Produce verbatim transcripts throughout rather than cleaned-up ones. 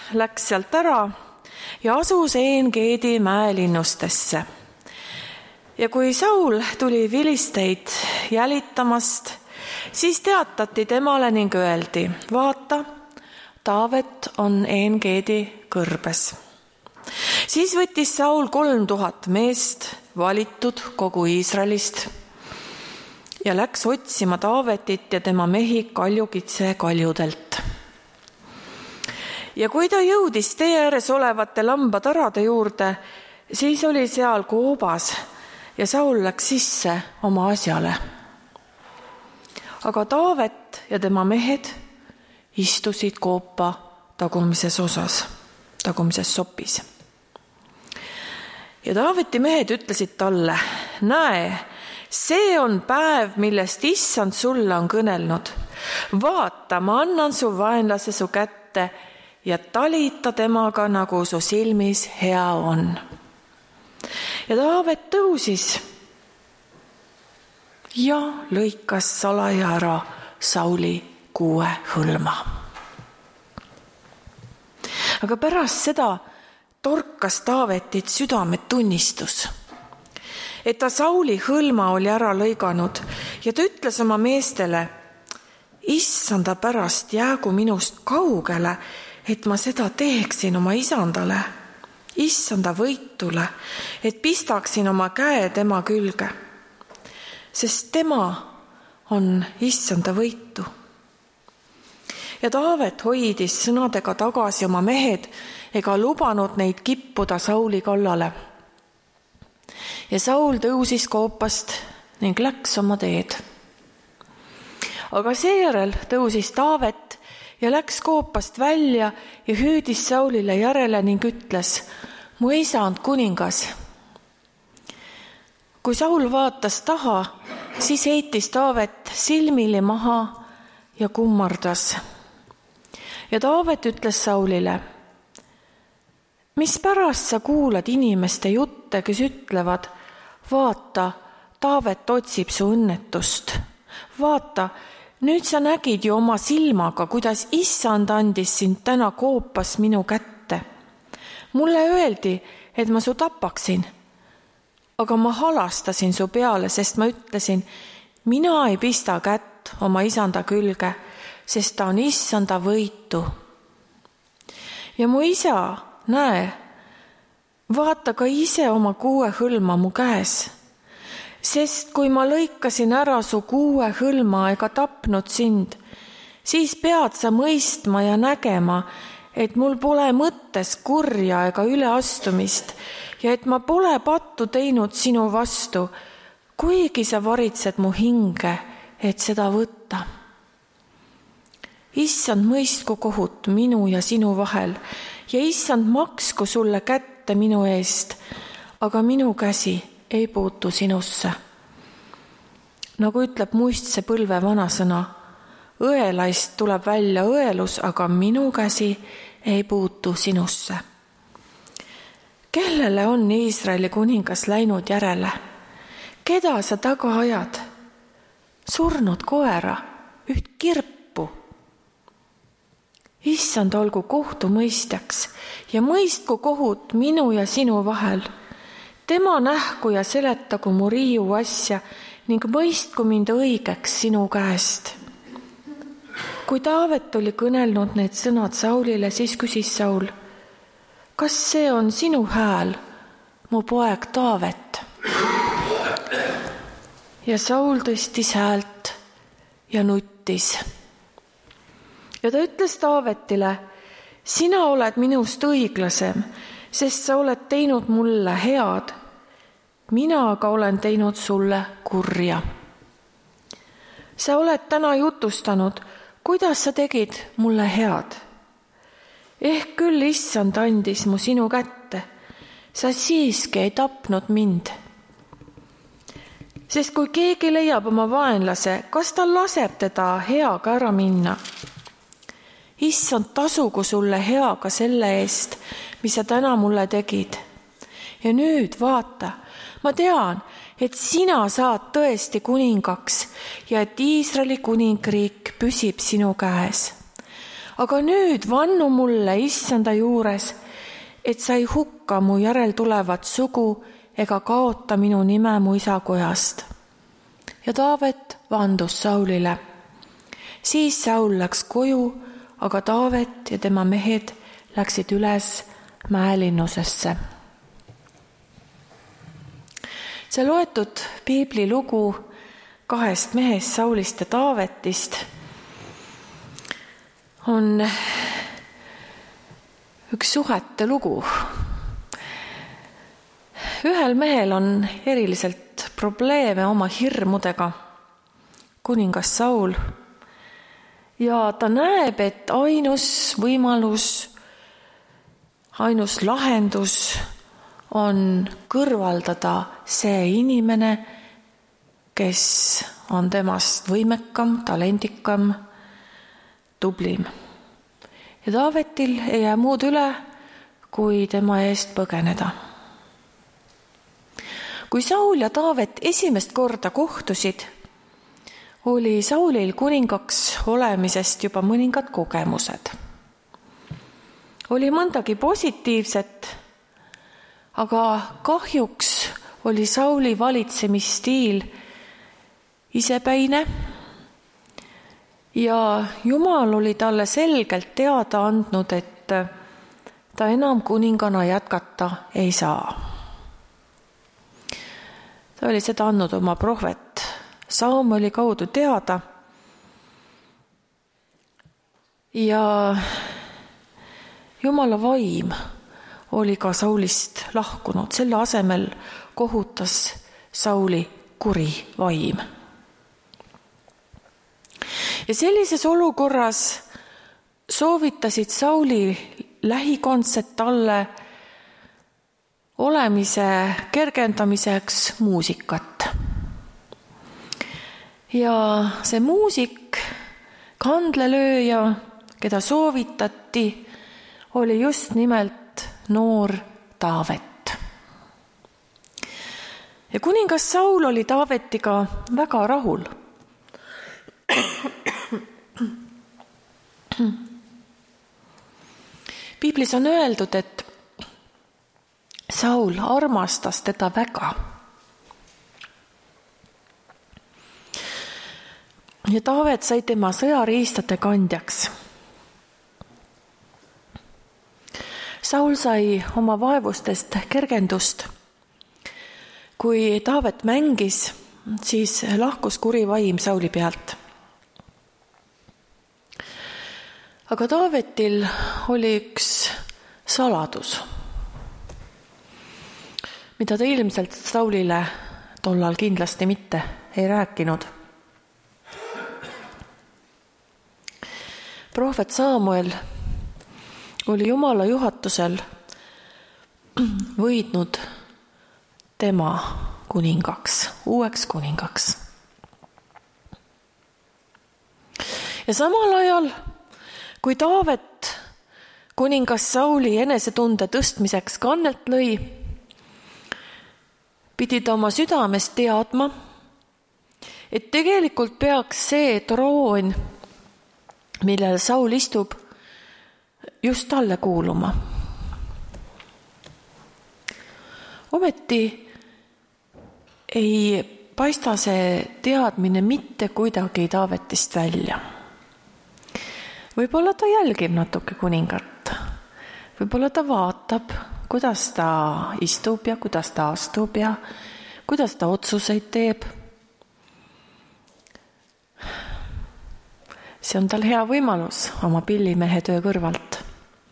läks sealt ära ja asus En-Geedi mäelinnustesse. Ja kui Saul tuli filisteid jälitamast, siis teatati temale ning öeldi, vaata, Taavet on En-Geedi kõrbes. Siis võttis Saul kolm tuhat meest, valitud kogu Iisraelist, ja läks otsima Taavetit ja tema mehi Kaljukitse kaljudelt. Ja kui ta jõudis tee ääres olevate lambatarade juurde, siis oli seal koobas ja Saul läks sisse oma asjale. Aga Taavet ja tema mehed istusid koopa tagumises osas, tagumises sopis. Ja Taaveti mehed ütlesid talle, näe, see on päev, millest Issand sulle on kõnelnud. Vaata, ma annan su vaenlase su kätte ja talita temaga, nagu su silmis hea on. Ja Taavet tõusis ja lõikas salaja ära Sauli kuue hõlma. Aga pärast seda torkas Taavetit südametunnistus, et ta Sauli hõlma oli ära lõiganud ja ta ütles oma meestele, Issanda pärast jäägu minust kaugele, et ma seda teeksin oma isandale, Issanda võitule, et pistaksin oma käe tema külge, sest tema on Issanda võitu. Ja Taavet hoidis sõnadega tagasi oma mehed ega lubanud neid kippuda Sauli kallale. Ja Saul tõusis koopast ning läks oma teed. Aga seejärel tõusis Taavet ja läks koopast välja ja hüüdis Saulile järele ning ütles, mu isand kuningas. Kui Saul vaatas taha, siis heitis Taavet silmili maha ja kummardas. Ja Taavet ütles Saulile, mis pärast sa kuulad inimeste jutte, kes ütlevad, vaata, Taavet otsib su õnnetust. Vaata, nüüd sa nägid ju oma silmaga, kuidas Issand andis sind täna koopas minu kätte. Mulle öeldi, et ma su tapaksin, aga ma halastasin su peale, sest ma ütlesin, mina ei pista kätt oma isanda külge, sest ta on Issanda võitu. Ja mu isa, näe, vaata ka ise oma kuue hõlma mu käes, sest kui ma lõikasin ära su kuue hõlma ega tapnud sind, siis pead sa mõistma ja nägema, et mul pole mõttes kurja ega üleastumist ja et ma pole pattu teinud sinu vastu, kuigi sa varitsed mu hinge, et seda võtta. Issand mõistku kohut minu ja sinu vahel ja Issand maksku sulle kätte minu eest, aga minu käsi ei puutu sinusse. Nagu ütleb muistse põlve vanasõna, õelaist tuleb välja õelus, aga minu käsi ei puutu sinusse. Kellele on Iisraeli kuningas läinud järele? Keda sa taga ajad? Surnud koera, üht kirpu. Issand olgu kohtu mõistjaks ja mõistku kohut minu ja sinu vahel. Tema nähku ja seletagu mu riiu asja ning mõistku mind õigeks sinu käest. Kui Taavet oli kõnelnud need sõnad Saulile, siis küsis Saul, kas see on sinu hääl, mu poeg Taavet? Ja Saul tõstis häält ja nuttis. Ja ta ütles Taavetile, sina oled minust õiglasem, sest sa oled teinud mulle head. Mina aga olen teinud sulle kurja. Sa oled täna jutustanud, kuidas sa tegid mulle head. Ehk küll Issand andis mu sinu kätte, sa siiski ei tapnud mind. Sest kui keegi leiab oma vaenlase, kas ta laseb teda heaga ära minna? Issand tasugu sulle heaga selle eest, mis sa täna mulle tegid. Ja nüüd vaata, ma tean, et sina saad tõesti kuningaks ja et Iisraeli kuningriik püsib sinu käes. aga nüüd vannu mulle issanda juures, et sa ei hukka mu järel tulevat sugu ega kaota minu nime mu isakojast. Ja Taavet vandus Saulile. Siis Saul läks koju, aga Taavet ja tema mehed läksid üles mäelinnusesse. See loetud piibli lugu kahest mehest, Saulist ja Taavetist, on üks suhete lugu. Ühel mehel on eriliselt probleeme oma hirmudega, kuningas Saul, ja ta näeb, et ainus võimalus, ainus lahendus on kõrvaldada see inimene, kes on temast võimekam, talendikam, tublim. Ja Taavetil ei jää muud üle, kui tema eest põgeneda. Kui Saul ja Taavet esimest korda kohtusid, oli Saulil kuningaks olemisest juba mõningad kogemused. Oli mõndagi positiivset, aga kahjuks oli Sauli valitsemisstiil isepäine ja Jumal oli talle selgelt teada andnud, et ta enam kuningana jätkata ei saa. Ta oli seda andnud oma prohvet Samueli kaudu teada ja Jumala vaim oli ka Saulist lahkunud. Selle asemel kohutas Sauli kuri vaim. Ja sellises olukorras soovitasid Sauli lähikondsed talle olemise kergendamiseks muusikat. Ja see muusik, kandlelööja, keda soovitati, oli just nimelt noor Taavet. Ja kuningas Saul oli Taavetiga väga rahul. Piiblis on öeldud, et Saul armastas teda väga. Ja Taavet sai tema sõjariistade kandjaks. Saul sai oma vaevustest kergendust. Kui Taavet mängis, siis lahkus kuri vaim Sauli pealt. Aga Taavetil oli üks saladus, mida ta ilmselt Saulile tollal kindlasti mitte ei rääkinud. Prohvet Samuel oli Jumala juhatusel võidnud tema kuningaks, uueks kuningaks. Ja samal ajal, kui Taavet kuningas Sauli enesetunde tõstmiseks kannelt lõi, pidi ta oma südames teadma, et tegelikult peaks see troon, millel Saul istub, just talle kuuluma. Ometi ei paista see teadmine mitte kuidagi Taavetist välja. Võib-olla ta jälgib natuke kuningat. Võib-olla ta vaatab, kuidas ta istub ja kuidas ta astub ja kuidas ta otsuseid teeb. See on tal hea võimalus oma pillimehe töö kõrvalt.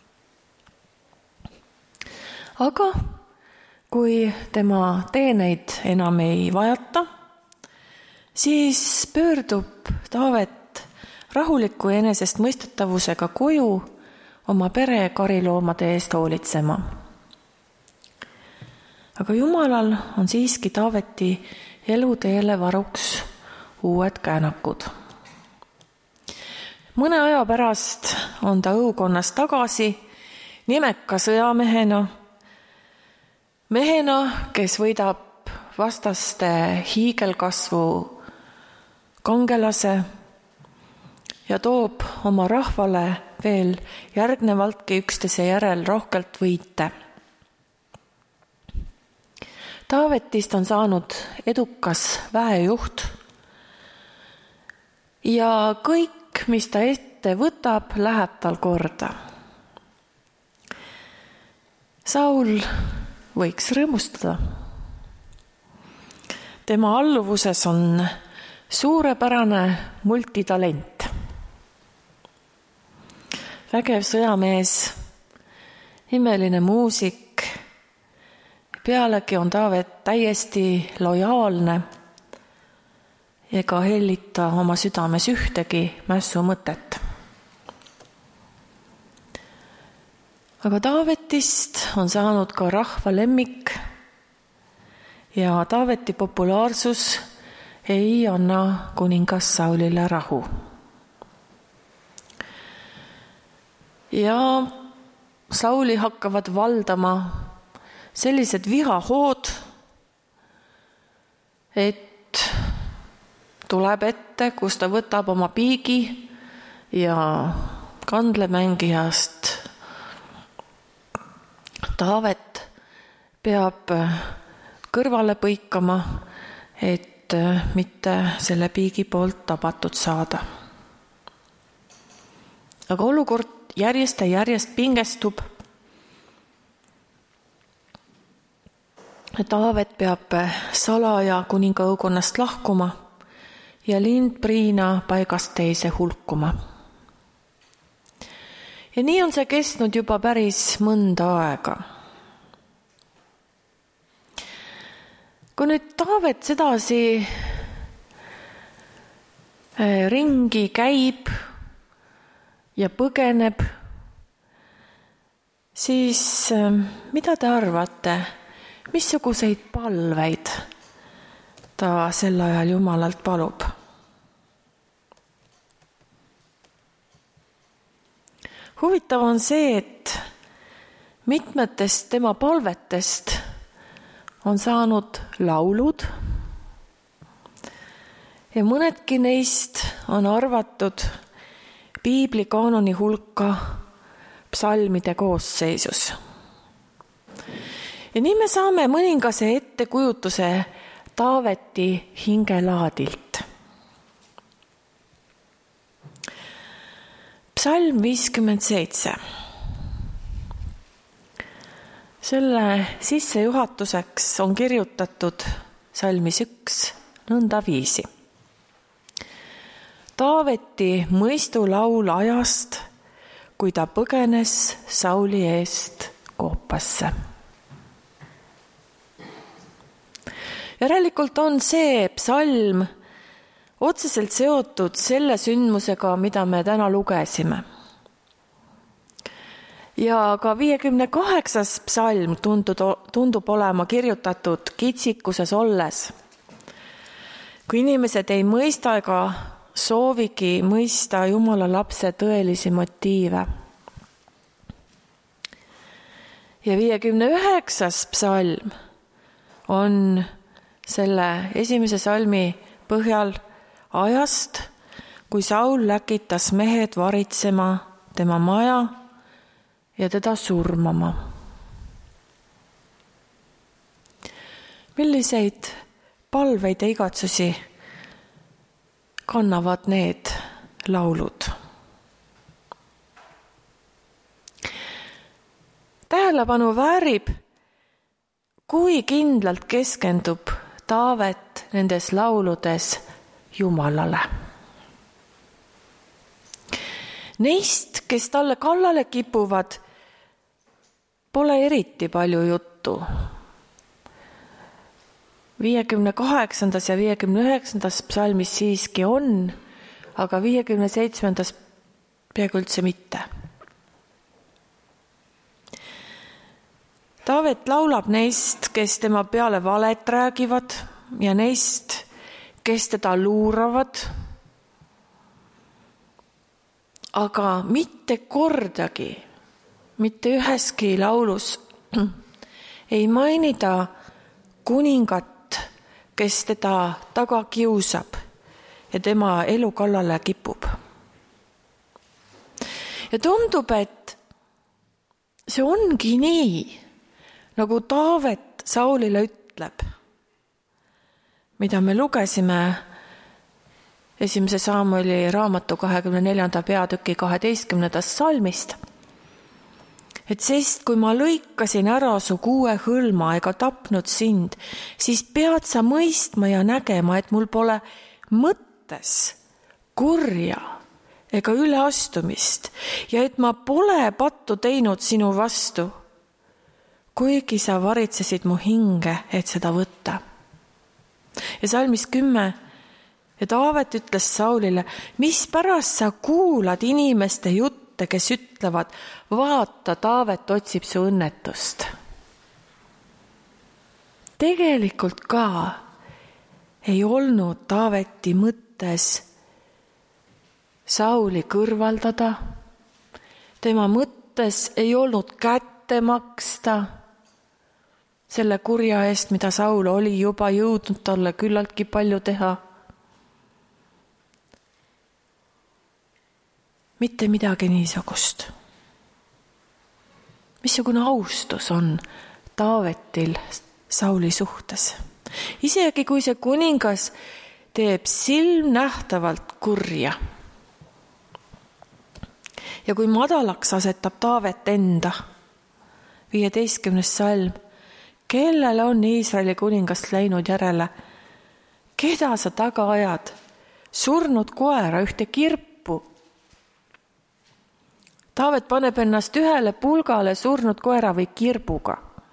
Aga kui tema teeneid enam ei vajata, siis pöördub Taavet rahuliku enesest mõistetavusega koju oma pere kariloomade eest hoolitsema. Aga Jumalal on siiski Taaveti eluteele varuks uued käänakud. Mõne aja pärast on ta õukonnas tagasi nimeka sõjamehena, mehena, kes võidab vastaste hiigelkasvu kangelase ja toob oma rahvale veel järgnevaltki üksteise järel rohkelt võite. Taavetist on saanud edukas väejuht ja kõik, mis ta ette võtab, läheb tal korda. Saul võiks rõõmustada. Tema alluvuses on suurepärane multitalent. Vägev sõjamees, imeline muusik, pealegi on Taavet täiesti lojaalne ega hellita oma südames ühtegi mässu mõtet. Aga Taavetist on saanud ka rahva lemmik ja Taaveti populaarsus ei anna kuningas Saulile rahu. Ja Sauli hakkavad valdama sellised vihahood, et tuleb ette, kus ta võtab oma piigi ja kandlemängijast Taavet peab kõrvale põikama, et mitte selle piigi poolt tabatud saada. Aga olukord järjest ja järjest pingestub. Taavet peab salaja kuninga õukonnast lahkuma ja lindpriina paigast teise hulkuma. Ja nii on see kestnud juba päris mõnda aega. Kui nüüd Taavet sedasi ringi käib ja põgeneb, siis mida te arvate, missuguseid palveid ta sel ajal Jumalalt palub? Huvitav on see, et mitmetest tema palvetest on saanud laulud ja mõnedki neist on arvatud piibli kaanoni hulka psalmide koosseisus. Ja nii me saame mõningase ettekujutuse Taaveti hingelaadilt. Psalm viiskümmend seitse. Selle sissejuhatuseks on kirjutatud salmis üks nõnda viisi. Taaveti mõistulaul ajast, kui ta põgenes Sauli eest koopasse. Järelikult on see psalm otseselt seotud selle sündmusega, mida me täna lugesime. Ja ka viiekümne kaheksas psalm tundub olema kirjutatud kitsikuses olles, kui inimesed ei mõista ega soovigi mõista Jumala lapse tõelisi motiive. Ja viiekümne üheksas psalm on selle esimese salmi põhjal ajast, kui Saul läkitas mehed varitsema tema maja ja teda surmama. Milliseid palveid ja igatsusi kannavad need laulud? Tähelepanu väärib, kui kindlalt keskendub Taavet nendes lauludes Jumalale. Neist, kes talle kallale kipuvad, pole eriti palju juttu. viiekümne kaheksandas ja viiekümne üheksandas psalmis siiski on, aga viiekümne seitsmendas peaaegu üldse mitte. Taavet laulab neist, kes tema peale valet räägivad ja neist, kes teda luuravad, aga mitte kordagi, mitte üheski laulus ei mainida kuningat, kes teda taga kiusab ja tema elu kallale kipub. ja tundub, et see ongi nii, nagu Taavet Saulile ütleb, mida me lugesime esimese Samueli raamatu kahekümne neljanda peatüki kaheteistkümnendast salmist. Et sest, kui ma lõikasin ära su kuue hõlma ega tapnud sind, siis pead sa mõistma ja nägema, et mul pole mõttes kurja ega üleastumist ja et ma pole pattu teinud sinu vastu, kuigi sa varitsesid mu hinge, et seda võtta. Ja salmis kümme, ja Taavet ütles Saulile, mis pärast sa kuulad inimeste juttu, kes ütlevad, vaata, Taavet otsib su õnnetust. Tegelikult ka ei olnud Taaveti mõttes Sauli kõrvaldada. Tema mõttes ei olnud kätte maksta selle kurja eest, mida Saul oli juba jõudnud talle küllaltki palju teha. Mitte midagi niisugust. Missugune austus on Taavetil Sauli suhtes. Isegi kui see kuningas teeb silmnähtavalt kurja. Ja kui madalaks asetab Taavet enda, viieteistkümnes salm, kellele on Iisraeli kuningast läinud järele, keda sa taga ajad, surnud koera, ühte kirpu. Taavet paneb ennast ühele pulgale surnud koera või kirbuga.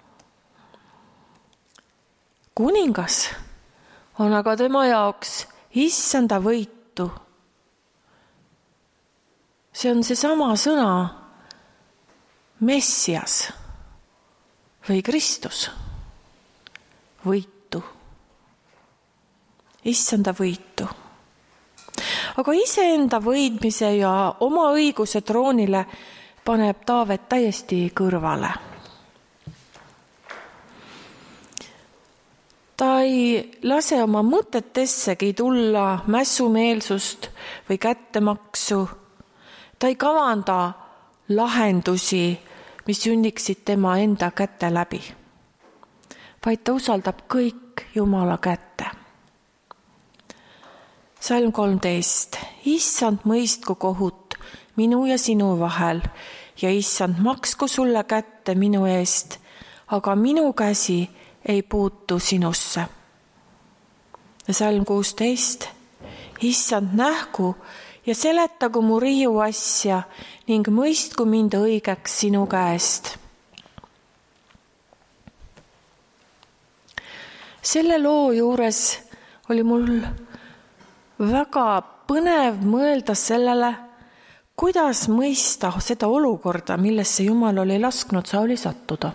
Kuningas on aga tema jaoks issanda võitu. See on seesama sõna Messias või Kristus. Võitu. Issanda võitu. Aga iseenda võidmise ja oma õiguse troonile paneb Taavet täiesti kõrvale. Ta ei lase oma mõtetessegi tulla mässumeelsust või kättemaksu. Ta ei kavanda lahendusi, mis sünniksid tema enda käte läbi, vaid ta usaldab kõik Jumala kätte. Salm kolmteist. Issand mõistku kohut minu ja sinu vahel ja issand maksku sulle kätte minu eest, aga minu käsi ei puutu sinusse. Ja salm kuusteist. Issand nähku ja seletagu mu riiu asja ning mõistku mind õigeks sinu käest. Selle loo juures oli mul väga põnev mõelda sellele, kuidas mõista seda olukorda, millesse Jumal oli lasknud Sauli sattuda.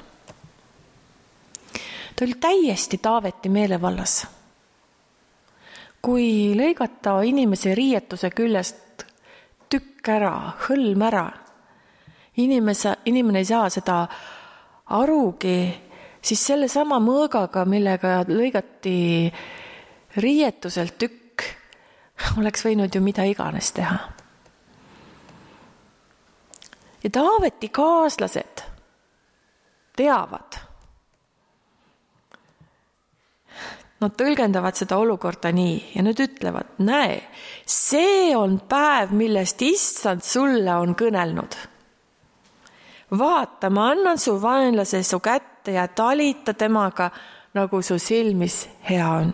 Ta oli täiesti Taaveti meelevallas. Kui lõigata inimese riietuse küljest tükk ära, hõlm ära, inimese, inimene ei saa seda arugi, siis selle sama mõõgaga, millega lõigati riietuselt tükk, oleks võinud ju mida iganes teha. Ja Taaveti kaaslased teavad. Nad tõlgendavad seda olukorda nii ja nüüd ütlevad, näe, see on päev, millest issand sulle on kõnelnud. Vaata, ma annan su vaenlase su kätte ja talita temaga, nagu su silmis hea on.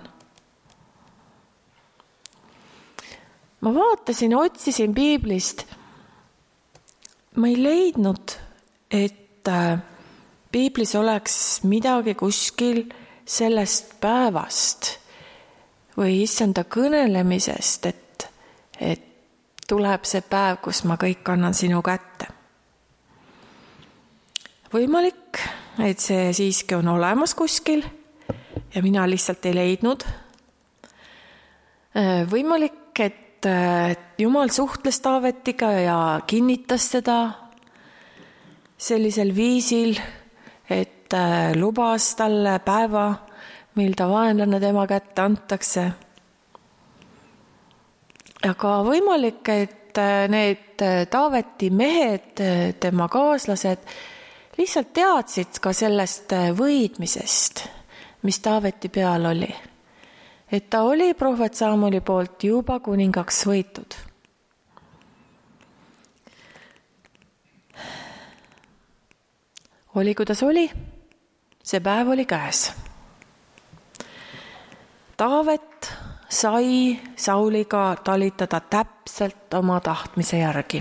Ma vaatasin ja otsisin piiblist. Ma ei leidnud, et piiblis oleks midagi kuskil sellest päevast või issanda kõnelemisest, et, et tuleb see päev, kus ma kõik annan sinu kätte. Võimalik, et see siiski on olemas kuskil ja mina lihtsalt ei leidnud. Võimalik, et Jumal suhtles Taavetiga ja kinnitas teda sellisel viisil, et lubas talle päeva, mil ta vaenlane tema kätte antakse. Aga võimalik, et et need Taaveti mehed, tema kaaslased, lihtsalt teadsid ka sellest võidmisest, mis Taaveti peal oli. Et ta oli prohvet Saamuli poolt juba kuningaks võitud. Oli, kuidas oli, see päev oli käes. Taavet sai Sauliga talitada täpselt oma tahtmise järgi.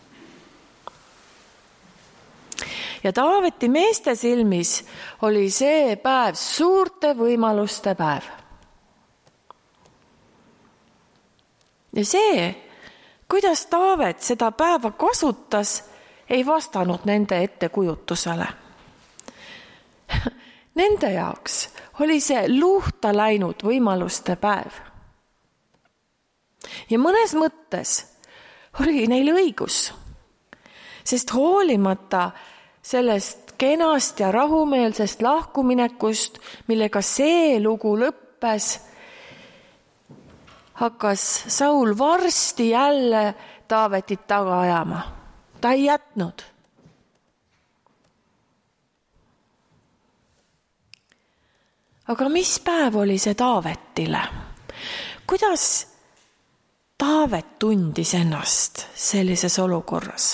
Ja Taaveti meeste silmis oli see päev suurte võimaluste päev. Ja see, kuidas Taavet seda päeva kasutas, ei vastanud nende ettekujutusele. Nende jaoks oli see luhta läinud võimaluste päev. Ja mõnes mõttes oli neil õigus, sest hoolimata sellest kenast ja rahumeelsest lahkuminekust, millega see lugu lõppes, hakkas Saul varsti jälle Taavetit taga ajama. Ta ei jätnud. Aga mis päev oli see Taavetile? Kuidas Taavet tundis ennast sellises olukorras?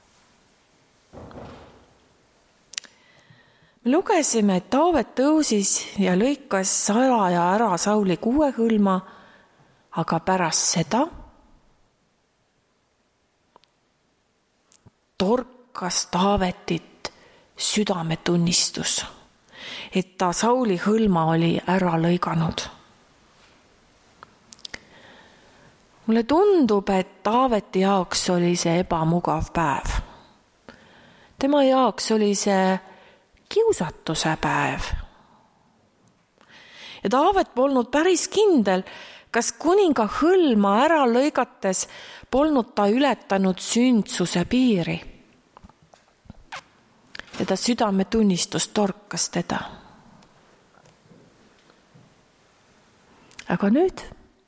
Me lugesime, et Taavet tõusis ja lõikas salaja ära Sauli kuuehõlma, aga pärast seda torkas Taavetit südametunnistus, et ta Sauli hõlma oli ära lõiganud. Mulle tundub, et Taaveti jaoks oli see ebamugav päev. Tema jaoks oli see kiusatuse päev. Ja Taavet polnud päris kindel, kas kuninga hõlma ära lõigates polnud ta ületanud sündsuse piiri. Ja ta südametunnistus torkas teda. Aga nüüd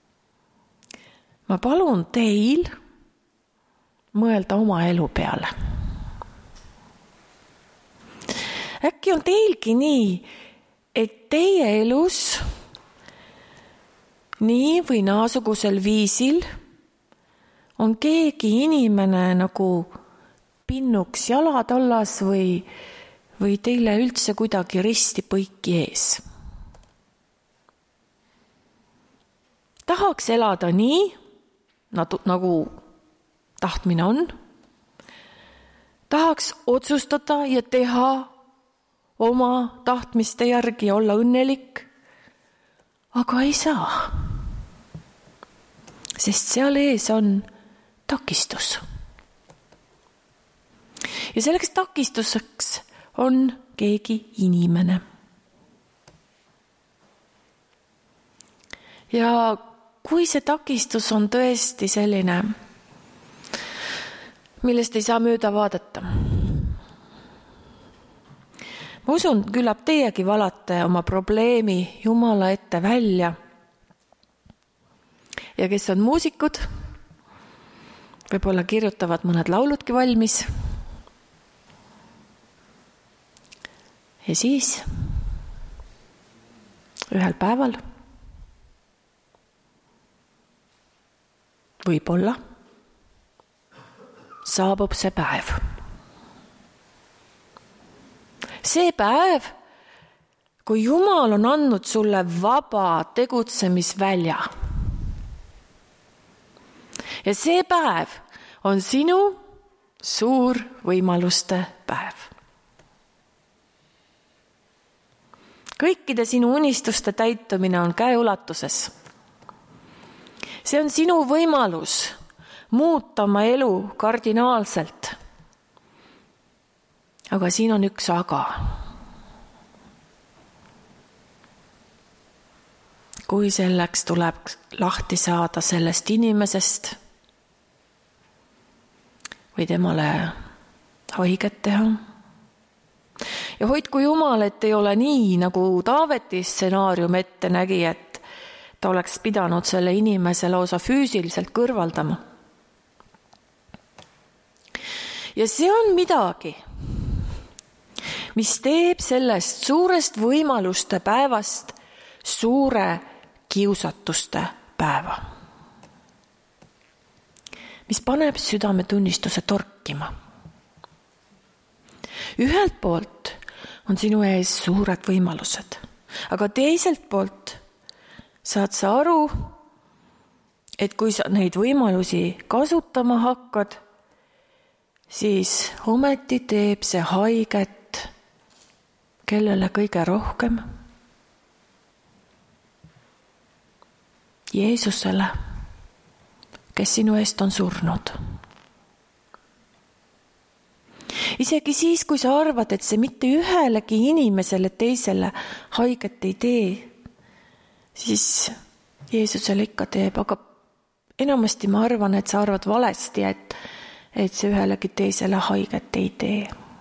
ma palun teil mõelda oma elu peale. Äkki on teilgi nii, et teie elus nii või naasugusel viisil on keegi inimene nagu pinnuks jalad allas või, või teile üldse kuidagi risti põiki ees. Tahaks elada nii, nagu tahtmine on. Tahaks otsustada ja teha oma tahtmiste järgi ja olla õnnelik, aga ei saa. Sest seal ees on takistus. Ja selleks takistuseks on keegi inimene. Ja kui see takistus on tõesti selline, millest ei saa mööda vaadata. Ma usun, küllap teiegi valate oma probleemi Jumala ette välja. Ja kes on muusikud, võib-olla kirjutavad mõned lauludki valmis. Ja siis ühel päeval võib-olla saabub see päev. See päev, kui Jumal on andnud sulle vaba tegutsemisvälja. Ja see päev on sinu suur võimaluste päev. Kõikide sinu unistuste täitumine on käeulatuses. See on sinu võimalus muuta oma elu kardinaalselt. Aga siin on üks aga. Kui selleks tuleb lahti saada sellest inimesest või temale haiget teha. Ja hoidku Jumal, et ei ole nii, nagu Taaveti stsenaarium ette nägi, et ta oleks pidanud selle inimese lausa füüsiliselt kõrvaldama. ja see on midagi, mis teeb sellest suurest võimaluste päevast suure kiusatuste päeva, mis paneb südametunnistuse torkima. Ühelt poolt on sinu ees suured võimalused, aga teiselt poolt saad sa aru, et kui sa neid võimalusi kasutama hakkad, siis ometi teeb see haiget kellele kõige rohkem? Jeesusele, kes sinu eest on surnud. Isegi siis, kui sa arvad, et see mitte ühelegi inimesele teisele haiget ei tee, siis Jeesusele ikka teeb, aga enamasti ma arvan, et sa arvad valesti, et, et see ühelegi teisele haiget ei tee.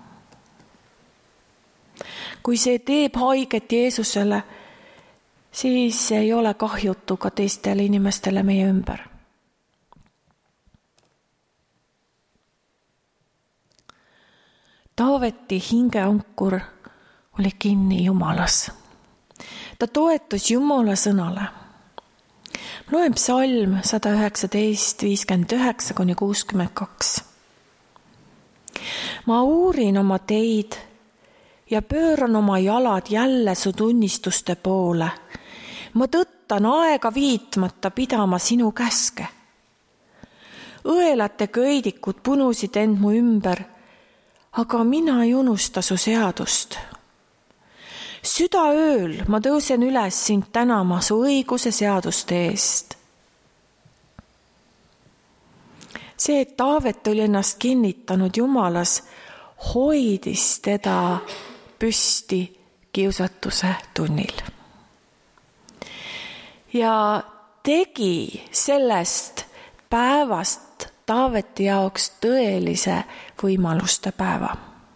Kui see teeb haiget Jeesusele, siis ei ole kahjutu ka teistele inimestele meie ümber. Taaveti hingeankur oli kinni Jumalas. Ta toetus Jumala sõnale. Loen psalm sada üheksateist, viiskümmend üheksa kuni kuuskümmend kaks. Ma uurin oma teid ja pööran oma jalad jälle su tunnistuste poole. Ma tõttan aega viitmata pidama sinu käske. Õelate köidikud punusid end mu ümber, aga mina ei unusta su seadust. Südaööl ma tõusen üles sind tänama su õiguse seaduste eest. See, et Taavet oli ennast kinnitanud Jumalas, hoidis teda püsti kiusatuse tunnil. Ja tegi sellest päevast Taaveti jaoks tõelise võimaluste päeva.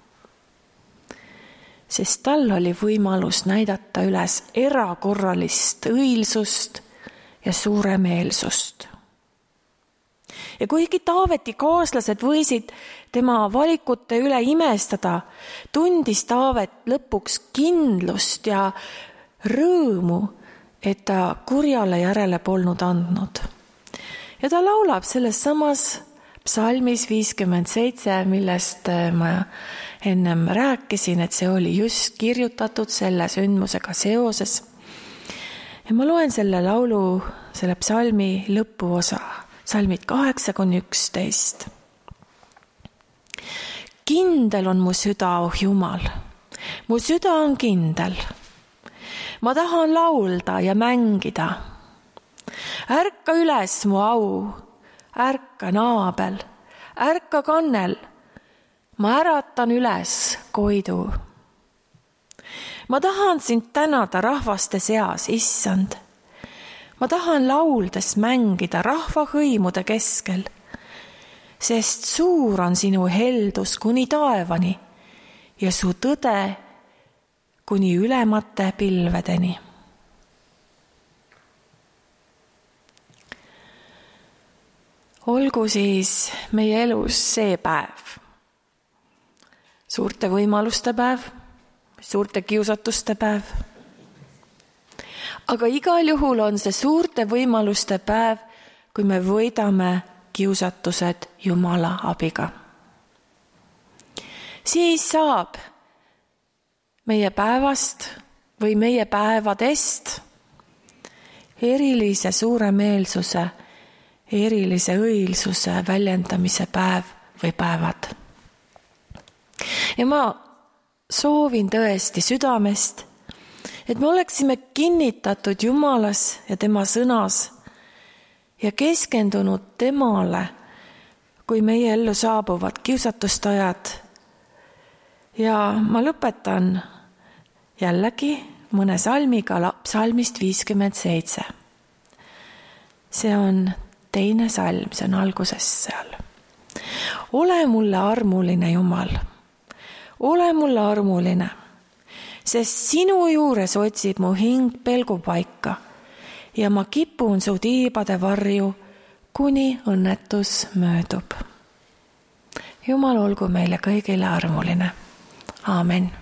Sest tal oli võimalus näidata üles erakorralist õilsust ja suuremeelsust. Ja kuigi Taaveti kaaslased võisid tema valikute üle imestada, tundis Taavet lõpuks kindlust ja rõõmu, et ta kurjale järele polnud andnud. Ja ta laulab selles samas psalmis viiskümmend seitse, millest ma ennem rääkisin, et see oli just kirjutatud selle sündmusega seoses. Ja ma loen selle laulu, selle psalmi lõpuosa, psalmid kaheksa kuni üksteist. Kindel on mu süda, oh Jumal, mu süda on kindel. Ma tahan laulda ja mängida. Ärka üles mu au, ärka naabel, ärka kannel. Ma äratan üles koidu. Ma tahan sind tänada rahvaste seas, issand. Ma tahan lauldes mängida rahvahõimude keskel, sest suur on sinu heldus kuni taevani ja su tõde kuni ülemate pilvedeni. Olgu siis meie elus see päev, suurte võimaluste päev, suurte kiusatuste päev. Aga igal juhul on see suurte võimaluste päev, kui me võidame kiusatused Jumala abiga. Siis saab meie päevast või meie päevadest erilise suuremeelsuse, erilise õilsuse väljendamise päev või päevad. Ja ma soovin tõesti südamest, et me oleksime kinnitatud Jumalas ja tema sõnas ja keskendunud temale, kui meie ellu saabuvad kiusatuste ajad. Ja ma lõpetan jällegi mõne salmiga psalmist viiskümmend seitse. See on teine salm, see on alguses seal. Ole mulle armuline, Jumal, ole mulle armuline, sest sinu juures otsib mu hing pelgupaika ja ma kipun su tiibade varju, kuni õnnetus möödub. Jumal olgu meile kõigile armuline. Aamen.